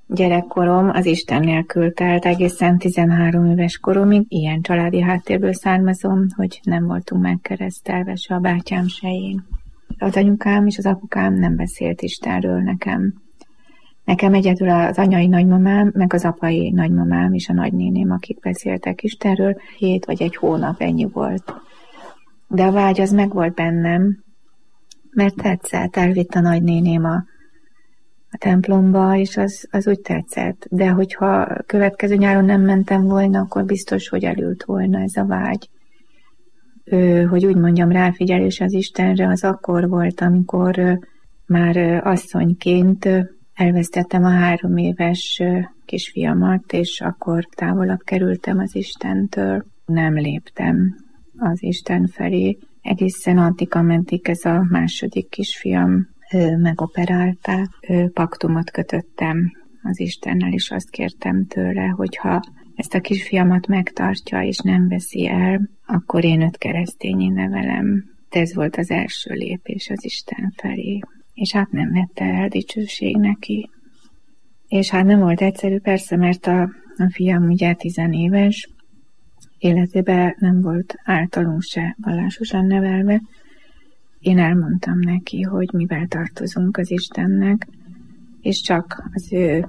gyerekkorom az Isten nélkül telt, egészen 13 éves koromig. Ilyen családi háttérből származom, hogy nem voltunk megkeresztelve, se a bátyám, se én. Az anyukám és az apukám nem beszélt Istenről nekem. Nekem egyedül az anyai nagymamám, meg az apai nagymamám és a nagynéném, akik beszéltek Istenről, 7 vagy 1 hónap ennyi volt. De a vágy az megvolt bennem, mert tetszett, elvitt a nagynéném a templomba, és az úgy tetszett. De hogyha következő nyáron nem mentem volna, akkor biztos, hogy elült volna ez a vágy. Hogy úgy mondjam, ráfigyelés az Istenre, az akkor volt, amikor már asszonyként elvesztettem a 3 éves kisfiamat, és akkor távolabb kerültem az Istentől. Nem léptem az Isten felé. Egészen addig, ameddig ez a második kisfiam megoperálták. Paktumot kötöttem az Istennel, és azt kértem tőle, hogyha ezt a kisfiamat megtartja, és nem veszi el, akkor én őt keresztényé nevelem. De ez volt az első lépés az Isten felé. És hát nem vette el, dicsőség neki. És hát nem volt egyszerű, persze, mert a fiam ugye 10 éves, életében nem volt általunk se vallásosan nevelve. Én elmondtam neki, hogy mivel tartozunk az Istennek, és csak az ő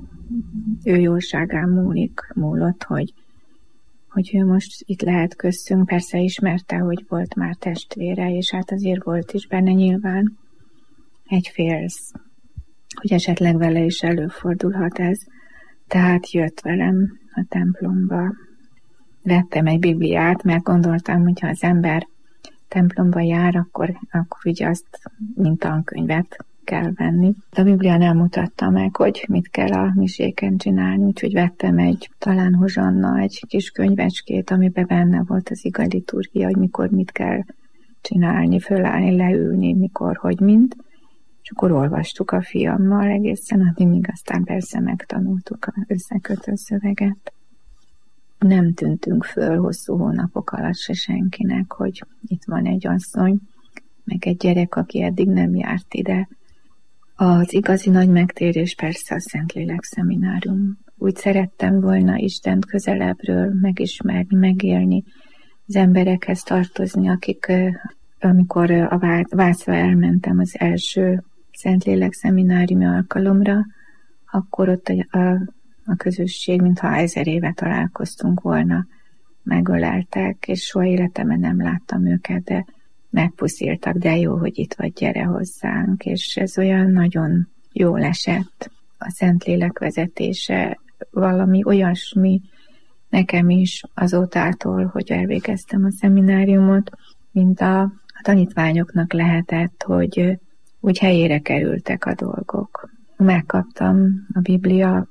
jóságán múlott, hogy ő most itt lehet köztünk. Persze ismerte, hogy volt már testvére, és hát azért volt is benne nyilván egy félsz, hogy esetleg vele is előfordulhat ez. Tehát jött velem a templomba. Vettem egy Bibliát, mert gondoltam, hogyha az ember templomba jár, akkor ugye azt, mint tankönyvet kell venni. A Biblia nem mutatta meg, hogy mit kell a miséken csinálni, úgyhogy vettem talán Hozsanna, egy kis könyvecskét, amiben benne volt az iga liturgia, hogy mikor mit kell csinálni, fölállni, leülni, mikor, hogy mint. És akkor olvastuk a fiammal egészen addig, míg aztán persze megtanultuk az összekötő szöveget. Nem tűntünk föl hosszú hónapok alatt se senkinek, hogy itt van egy asszony, meg egy gyerek, aki eddig nem járt ide. Az igazi nagy megtérés persze a Szentlélek szeminárium. Úgy szerettem volna Istent közelebbről megismerni, megélni, az emberekhez tartozni, akik, amikor a Vácra elmentem az első Szentlélek szemináriumi alkalomra, akkor ott a közösség, mintha 1000 éve találkoztunk volna, megöleltek, és soha életemben nem láttam őket, de megpusziltak, de jó, hogy itt vagy, gyere hozzánk, és ez olyan nagyon jól esett. A Szentlélek vezetése valami olyasmi nekem is azótától, hogy elvégeztem a szemináriumot, mint a tanítványoknak lehetett, hogy úgy helyére kerültek a dolgok. Megkaptam a Biblia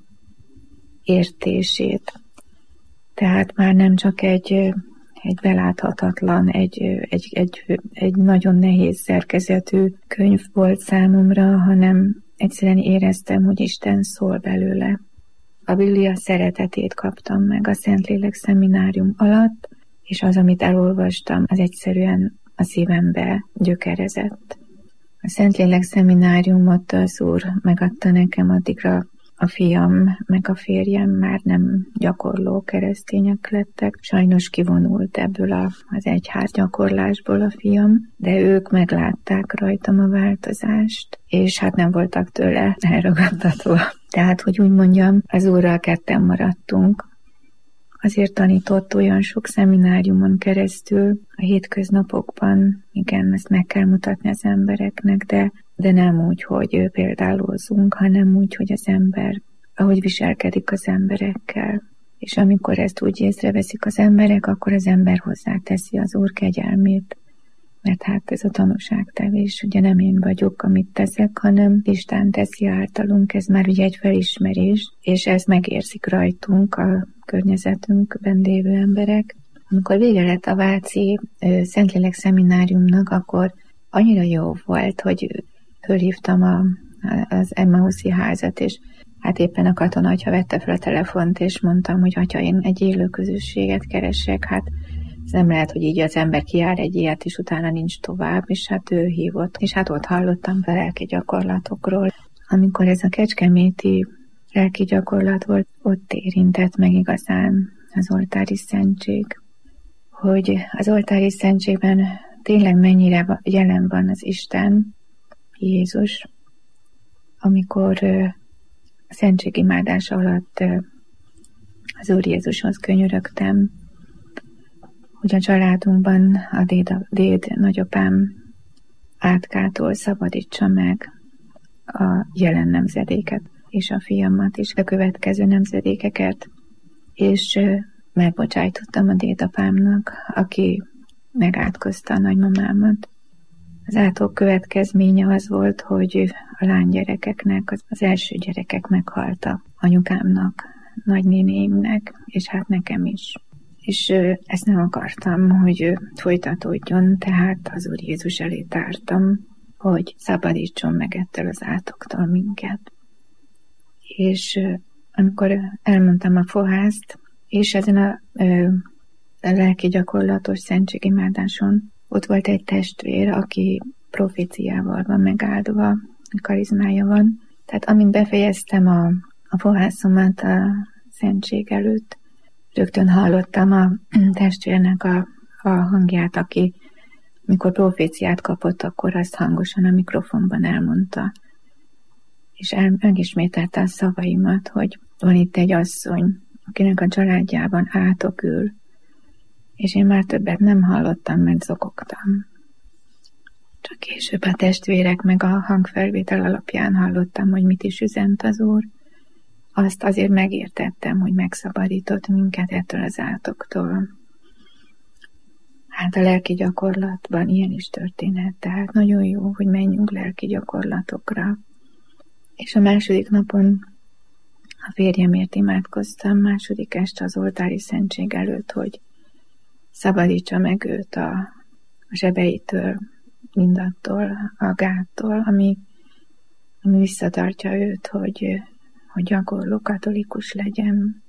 értését. Tehát már nem csak egy beláthatatlan, egy nagyon nehéz szerkezetű könyv volt számomra, hanem egyszerűen éreztem, hogy Isten szól belőle. A Biblia szeretetét kaptam meg a Szentlélek szeminárium alatt, és az, amit elolvastam, az egyszerűen a szívembe gyökerezett. A Szentlélek szemináriumot az Úr megadta nekem, addigra a fiam meg a férjem már nem gyakorló keresztények lettek. Sajnos kivonult ebből az egyház gyakorlásból a fiam, de ők meglátták rajtam a változást, és hát nem voltak tőle elragadtatva. Tehát, hogy úgy mondjam, az Úrral ketten maradtunk. Azért tanított olyan sok szemináriumon keresztül, a hétköznapokban, igen, ezt meg kell mutatni az embereknek, de nem úgy, hogy példálózunk, hanem úgy, hogy az ember, ahogy viselkedik az emberekkel. És amikor ezt úgy észreveszik az emberek, akkor az ember hozzáteszi az Úr kegyelmét. Mert hát ez a tanúságtevés, ugye nem én vagyok, amit teszek, hanem Isten teszi általunk, ez már ugye egy felismerés, és ez megérzik rajtunk a környezetünkben lévő emberek. Amikor vége lett a váci Szentlélek szemináriumnak, akkor annyira jó volt, hogy fölhívtam az Emmauszi házat, és hát éppen a katonaatya vette fel a telefont, és mondtam, hogy atya, én egy élő közösséget keresek, hát ez nem lehet, hogy így az ember kiáll egy ilyet, és utána nincs tovább, és hát ő hívott. És hát ott hallottam a lelki gyakorlatokról. Amikor ez a kecskeméti lelki gyakorlat volt, ott érintett meg igazán az oltári szentség. Hogy az oltári szentségben tényleg mennyire jelen van az Isten, Jézus, amikor a szentségimádás alatt az Úr Jézushoz könyörögtem, hogy a családunkban a déd nagyapám átkától szabadítsa meg a jelen nemzedéket, és a fiamat, és a következő nemzedékeket, és megbocsájtottam a dédapámnak, aki megátkozta a nagymamámat. Az átok következménye az volt, hogy a lánygyerekeknek, az első gyerekek meghaltak. Anyukámnak, nagynénéimnek, és hát nekem is. És ezt nem akartam, hogy folytatódjon, tehát az Úr Jézus elé tártam, hogy szabadítson meg ettől az átoktól minket. És amikor elmondtam a fohászt, és ezen a lelki gyakorlatos szentségimádáson ott volt egy testvér, aki proféciával van megáldva, karizmája van. Tehát amint befejeztem a fohászomat a szentség előtt, rögtön hallottam a testvérnek a hangját, aki mikor proféciát kapott, akkor azt hangosan a mikrofonban elmondta. És megismételte a szavaimat, hogy van itt egy asszony, akinek a családjában átok ül, és én már többet nem hallottam, mert zokogtam. Csak később a testvérek meg a hangfelvétel alapján hallottam, hogy mit is üzent az Úr. Azt azért megértettem, hogy megszabadított minket ettől az átoktól. Hát a lelki gyakorlatban ilyen is történhet, tehát nagyon jó, hogy menjünk lelki gyakorlatokra. És a második napon a férjemért imádkoztam, második este az oltári szentség előtt, hogy szabadítsa meg őt a zsebeitől, mindattól, a gáttól, ami visszatartja őt, hogy gyakorló katolikus legyen.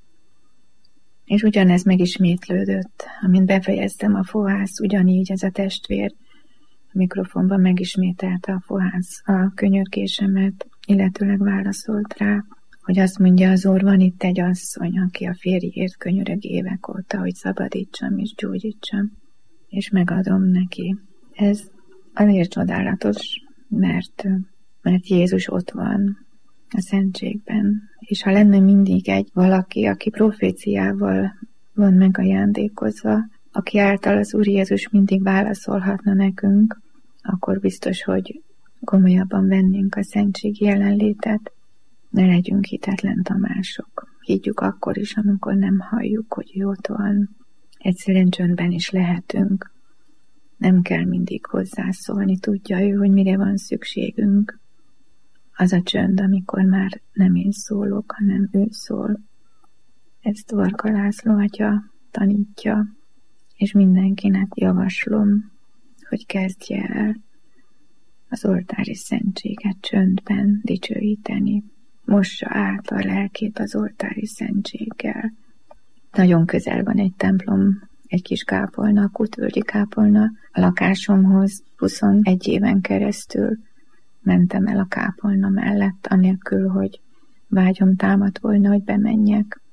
És ugyanez megismétlődött, amint befejeztem a fohász, ugyanígy ez a testvér a mikrofonban megismételte a fohász a könyörgésemet, illetőleg válaszolt rá, hogy azt mondja az Úr, van itt egy asszony, aki a férjéért könyörög évek óta, hogy szabadítsam és gyógyítsam, és megadom neki. Ez azért csodálatos, mert Jézus ott van a szentségben, és ha lenne mindig egy valaki, aki proféciával van megajándékozva, aki által az Úr Jézus mindig válaszolhatna nekünk, akkor biztos, hogy komolyabban vennénk a szentség jelenlétet, ne legyünk hitetlen Tamások. Higgyük akkor is, amikor nem halljuk, hogy ő ott van. Egyszerűen csöndben is lehetünk. Nem kell mindig hozzászólni, tudja ő, hogy mire van szükségünk. Az a csönd, amikor már nem én szólok, hanem ő szól. Ezt Varga László atya tanítja, és mindenkinek javaslom, hogy kezdje el az oltári szentséget csöndben dicsőíteni. Mossa át a lelkét az oltári szentséggel. Nagyon közel van egy templom, egy kis kápolna, a Kutvölgyi kápolna a lakásomhoz. 21 éven keresztül mentem el a kápolna mellett, anélkül, hogy vágyom támadt volna, hogy bemenjek.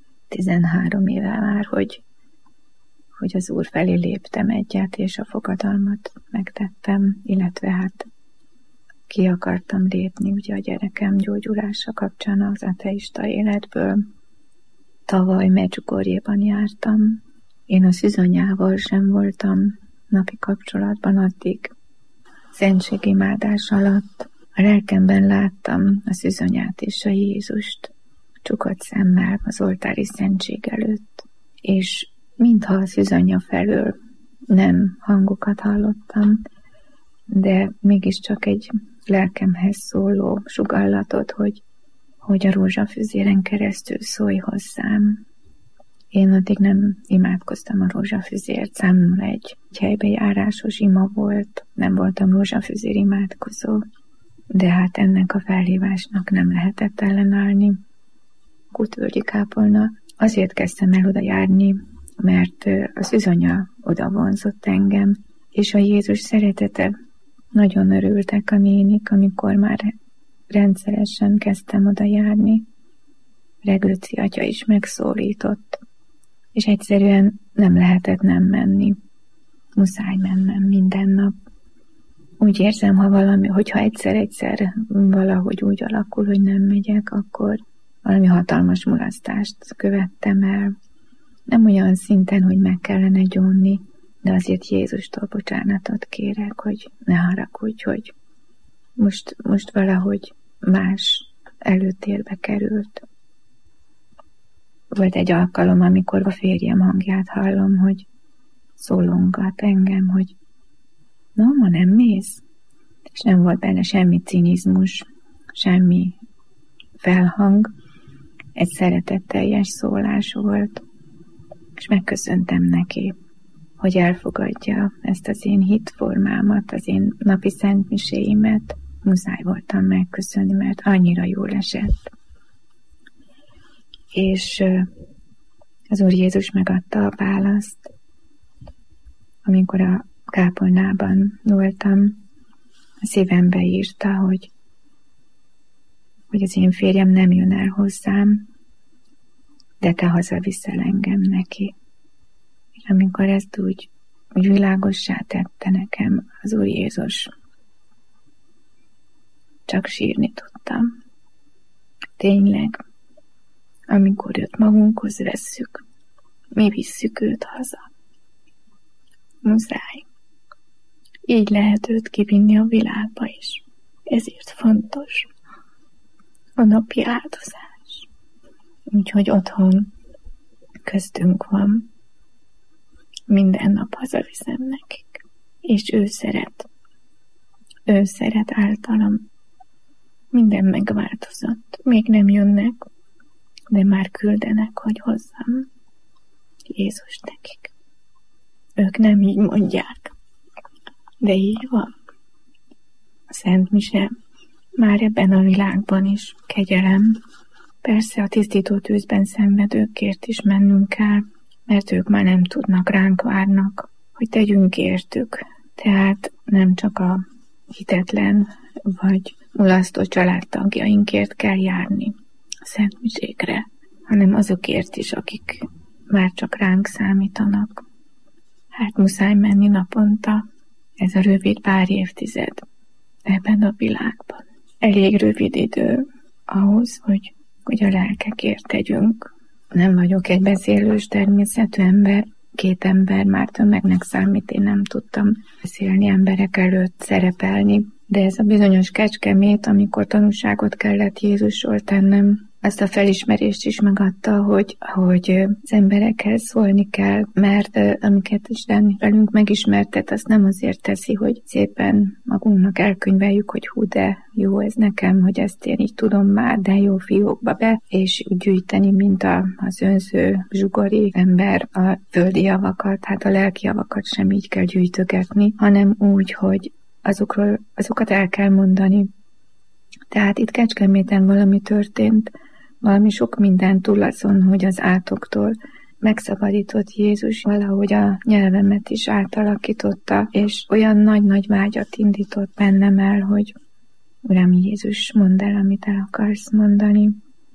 13 éve már, hogy az Úr felé léptem egyet, és a fogadalmat megtettem, illetve hát ki akartam lépni, ugye a gyerekem gyógyulása kapcsán az ateista életből. Tavaly Medjugorjéban jártam. Én a szűzanyával sem voltam napi kapcsolatban addig. Szentségimádás alatt a lelkemben láttam a szűzanyát és a Jézust csukott szemmel az oltári szentség előtt, és mintha a szűzanya felől nem hangokat hallottam, de mégiscsak egy lelkemhez szóló sugallatot, hogy a rózsafüzéren keresztül szólj hozzám. Én addig nem imádkoztam a rózsafüzért, számomra egy helybejárásos ima volt, nem voltam rózsafüzér imádkozó, de hát ennek a felhívásnak nem lehetett ellenállni. Kutvölgyi kápolna, azért kezdtem el oda járni, mert a szűzanya oda vonzott engem, és a Jézus szeretete. Nagyon örültek a nénik, amikor már rendszeresen kezdtem oda járni, Regőci atya is megszólított, és egyszerűen nem lehetett nem menni. Muszáj mennem minden nap. Úgy érzem, hogyha egyszer valahogy úgy alakul, hogy nem megyek, akkor valami hatalmas mulasztást követtem el. Nem olyan szinten, hogy meg kellene gyónni, de azért Jézustól bocsánatot kérek, hogy ne haragudj, hogy most valahogy más előtérbe került. Volt egy alkalom, amikor a férjem hangját hallom, hogy szólongat engem, hogy no, ma nem mész? És nem volt benne semmi cinizmus, semmi felhang, egy szeretetteljes szólás volt, és megköszöntem neki, hogy elfogadja ezt az én hitformámat, az én napi szentmiséimet. Muszáj voltam megköszönni, mert annyira jól esett. És az Úr Jézus megadta a választ. Amikor a kápolnában voltam, a szívembe írta, hogy az én férjem nem jön el hozzám, de te hazaviszel engem neki. És amikor ezt úgy világossá tette nekem az Úr Jézus, csak sírni tudtam. Tényleg, amikor őt magunkhoz vesszük, mi visszük őt haza. Muszáj. Így lehet őt kivinni a világba is. Ezért fontos a napi áldozás. Úgyhogy otthon köztünk van. Minden nap hazaviszem nekik. És ő szeret. Ő szeret általam. Minden megváltozott. Még nem jönnek, de már küldenek, hogy hozzam Jézus nekik. Ők nem így mondják, de így van. A Szent Mise már ebben a világban is kegyelem. Persze a tisztító tűzben szenvedőkért is mennünk kell, mert ők már nem tudnak, ránk várnak, hogy tegyünk értük. Tehát nem csak a hitetlen vagy mulasztó családtagjainkért kell járni a Szent Misékre, hanem azokért is, akik már csak ránk számítanak. Hát muszáj menni naponta, ez a rövid pár évtized ebben a világban. Elég rövid idő ahhoz, hogy a lelkekért tegyünk. Nem vagyok egy beszélős természetű ember, 2 ember már tömegnek számít, én nem tudtam beszélni emberek előtt, szerepelni, de ez a bizonyos Kecskemét, amikor tanúságot kellett Jézusról tennem, azt a felismerést is megadta, hogy az emberekhez szólni kell, mert amiket Isten velünk megismertet, azt nem azért teszi, hogy szépen magunknak elkönyveljük, hogy hú, de jó ez nekem, hogy ezt én így tudom már, de jó fiókba be, és úgy gyűjteni, mint az önző zsugori ember a földi javakat, hát a lelki javakat sem így kell gyűjtögetni, hanem úgy, hogy azokat el kell mondani. Tehát itt Kecskeméten valami történt, valami sok minden túl azon, hogy az átoktól megszabadított Jézus valahogy a nyelvemet is átalakította, és olyan nagy-nagy vágyat indított bennem el, hogy Uram Jézus, mondd el, amit el akarsz mondani.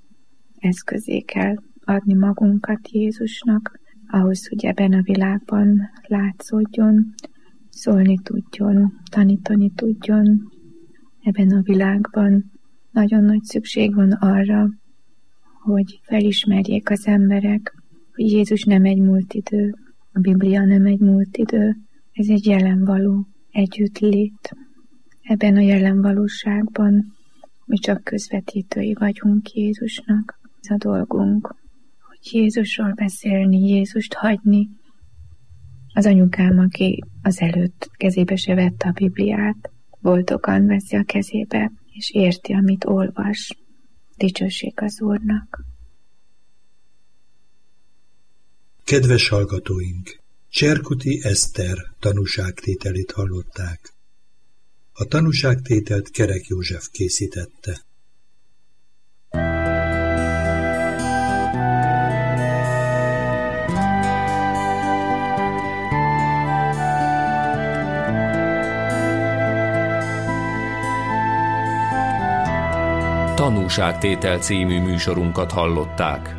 Eszközé kell adni magunkat Jézusnak, ahhoz, hogy ebben a világban látszódjon, szólni tudjon, tanítani tudjon. Ebben a világban nagyon nagy szükség van arra, hogy felismerjék az emberek, hogy Jézus nem egy múlt idő, a Biblia nem egy múlt idő, ez egy jelenvaló együttlét. Ebben a jelenvalóságban mi csak közvetítői vagyunk Jézusnak. Ez a dolgunk, hogy Jézusról beszélni, Jézust hagyni. Az anyukám, aki azelőtt kezébe se vette a Bibliát, boldogan veszi a kezébe, és érti, amit olvas. Dicsőség az Úrnak. Kedves hallgatóink! Cserkuti Eszter tanúságtételét hallották. A tanúságtételt Kerek József készítette. Tanúság. Tanúságtétel című műsorunkat hallották.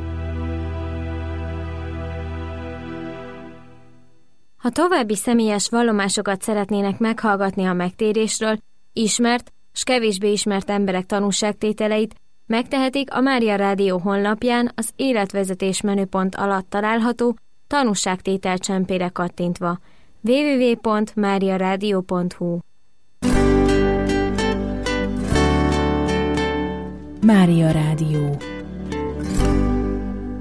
Ha további személyes vallomásokat szeretnének meghallgatni a megtérésről, ismert s kevésbé ismert emberek tanúságtételeit, megtehetik a Mária Rádió honlapján az életvezetés menüpont alatt található tanúságtétel csempére kattintva. www.mariaradio.hu. Mária Rádió.